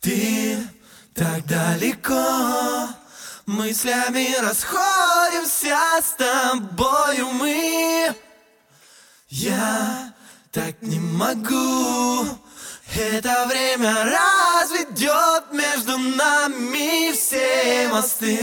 Ты так далеко, мыслями расходимся с тобою мы. Я так не могу, это время разведет между нами все мосты.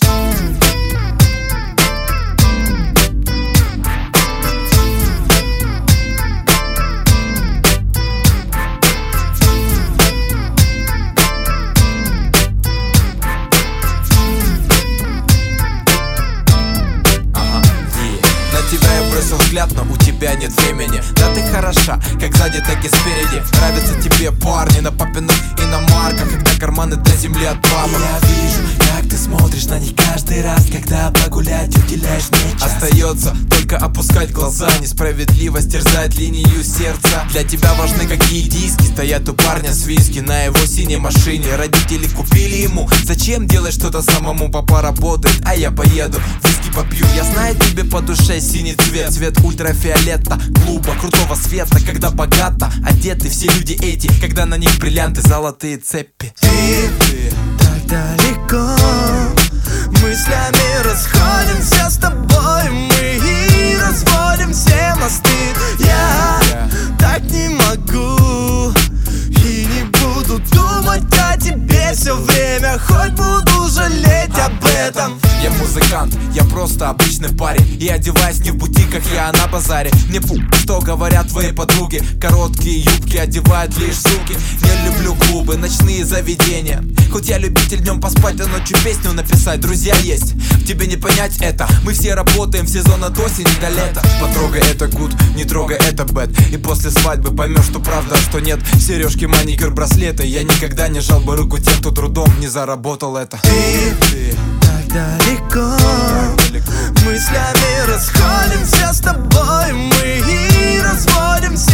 Тебя я бросил взгляд, но у тебя нет времени. Да ты хороша, как сзади, так и спереди. Нравятся тебе парни на папиных иномарках, когда карманы до земли от папы. Я вижу, как ты смотришь на них каждый раз, когда погулять уделяешь мне час. Остается только опускать глаза, несправедливость терзает линию сердца. Для тебя важны какие диски стоят у парня с виски на его синей машине. Родители купили ему, зачем делать что-то самому? Папа работает, а я поеду, виски попью. Я знаю, тебе по душе синий цвет, цвет ультрафиолета, клуба, крутого света. Когда богато одеты все люди эти, когда на них бриллианты, золотые цепи. Ты так далеко, мыслями расходимся с тобой мы и разводим все мосты. Я так не могу и не буду думать о тебе все время, хоть буду жалеть об этом. Я музыкант, я просто обычный парень, и одеваюсь не в бутиках, я на базаре. Мне что говорят твои подруги, короткие юбки одевают лишь суки. Не люблю клубы, ночные заведения, хоть я любитель днем поспать, а ночью песню написать. Друзья есть, тебе не понять это, мы все работаем в сезон от осени до лета. Потрогай это good, не трогай это bad, и после свадьбы поймешь, что правда, что нет. Сережки, маникюр, браслеты, я никогда не жал бы руку тем, кто трудом не заработал это. Ты так далеко, мыслями расходимся с тобой мы и разводим